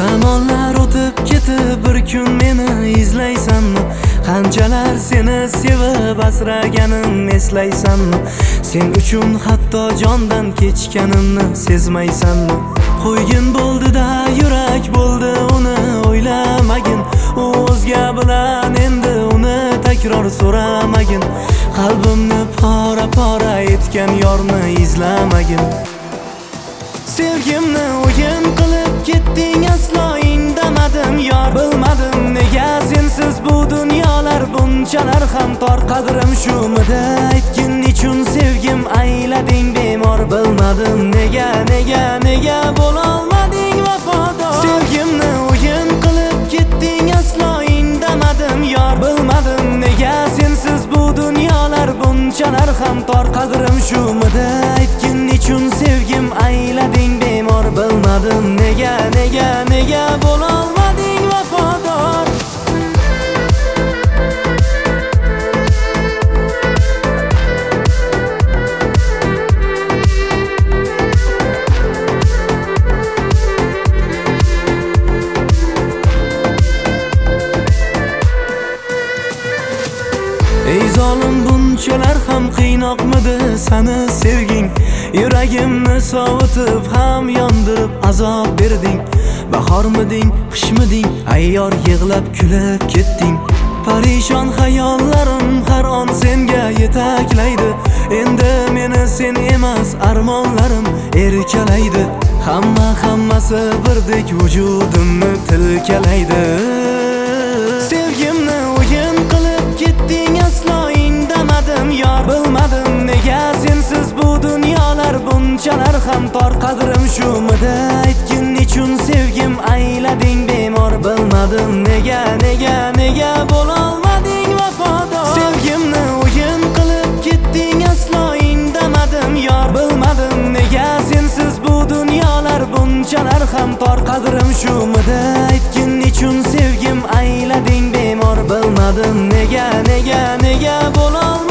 Zamonlar o'tib ketib bir kun meni izlaysanmi? Qanchalar seni sevib asraganim eslaysanmi? Sen uchun hatto jondan kechganimni sezmaysanmi? Qo'ygin bo'ldi-da yurak bo'ldi uni o'ylamagin. U o'zga bilan endi uni takror so'ramagin. Qalbimni pora-pora etgan yorni izlamagin. Sevgimni o'yin qilib ketding, aslo indamadim yor. Bilmadim nega sensiz bu dunyolar bunchalar ham tor. Qadrim shumidi aytgin, nechun sevgim aylading bemor. Bilmadim nega bo'lolmading vafodor. Sevgimni o'yin qilib ketding, aslo indamadim yor. Bilmadim nega sensiz bu dunyolar bunchalar ham tor. Qadrim shumidi aytgin, nechun sevgim aylading bemor. Bilmadim nega bo'lolmading vafodor. Ey zolim, bunchalar ham qiynoqmidi seni sevging? Yuragimni sovutib ham yondirib azob berding. Bahormiding, qishmiding, ayyor yig'lab kulib ketding. Parishon xayollarim har on senga yetaklaydi. Endi meni sen emas armonlarim erkalaydi. Hammasi birdek vujudimni tilkalaydi. Sevgimni o'yin qilib ketding, aslo indamadim yor. Bilmadim nega sensiz bu dunyolar bunchalar ham tor. Qadrim shumidi aytgin, nechun sevgim aylading bemor. Bilmadim nega bo'lolmading vafodor. Sevgimni o'yin qilib ketding, aslo indamadim yor. Bilmadim nega sensiz bu dunyolar bunchalar ham tor. Qadrim shumidi aytgin, nechun sevgim aylading bemor. Bilmadim nega bo'lolmading